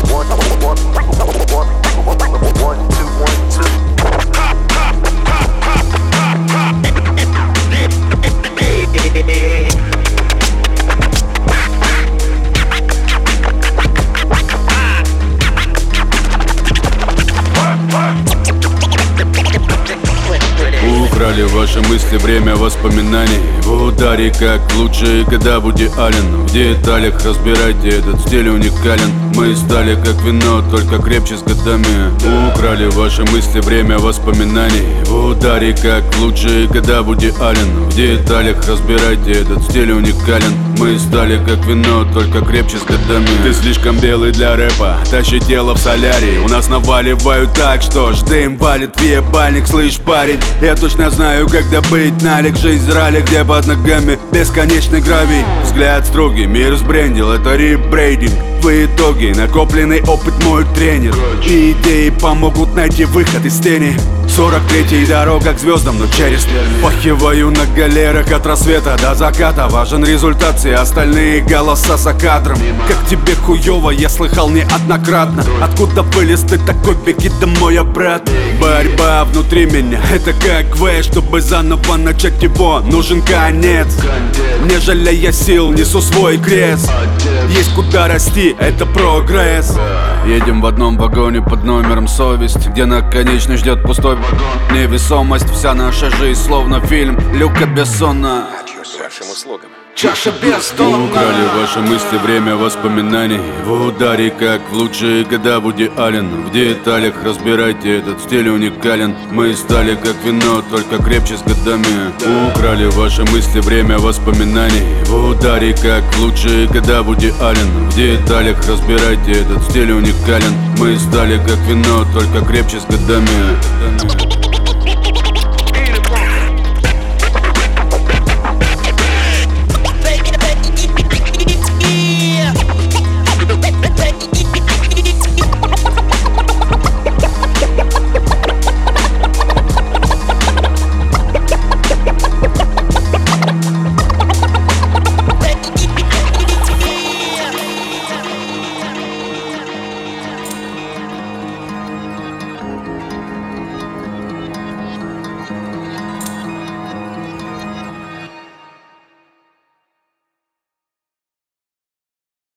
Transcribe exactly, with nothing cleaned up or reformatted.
Украли ваши мысли, время воспоминаний. В ударе, как в лучшие года Вуди Аллен. В деталях разбирайте, этот стиль уникален. Мы стали как вино, только крепче с годами. Украли ваши мысли, время воспоминаний. В ударе, как в лучшие года Вуди Аллен. В деталях разбирайте, этот стиль уникален. Мы стали как вино, только крепче с годами. Ты слишком белый для рэпа, тащи тело в солярий. У нас наваливают так, что ж дым валит в ебальник. Слышь, парень, я точно знаю, когда быть налик. Жизнь ралли, где под ногами бесконечный гравий. Взгляд строгий, мир сбрендил, это ребрейдинг. В итоге накопленный опыт мой тренер. И идеи помогут найти выход из тени. сорок третья дорога к звездам, но через пахиваю на галерах от рассвета до заката. Важен результат, все остальные голоса за кадром. Как тебе хуёво, я слыхал неоднократно. Откуда вылез ты такой, беги домой, брат. Борьба внутри меня, это как квест. Чтобы заново начать его, нужен конец. Не жалея сил, несу свой крест. Есть куда расти, это прогресс. Едем в одном вагоне под номером совесть, где на конечной ждет пустой вагон. Невесомость, вся наша жизнь словно фильм Люка Бессона. С вашим услугам. Чаша без дна. Украли ваши мысли, время воспоминаний. В ударе, как в лучшие года Вуди Аллен. В деталях разбирайте, этот стиль уникален. Мы стали как вино, только крепче с годами. Украли ваши мысли, время воспоминаний. В ударе, как в лучшие года Вуди Аллен. В деталях разбирайте, этот стиль уникален. Мы стали как вино, только крепче с годами.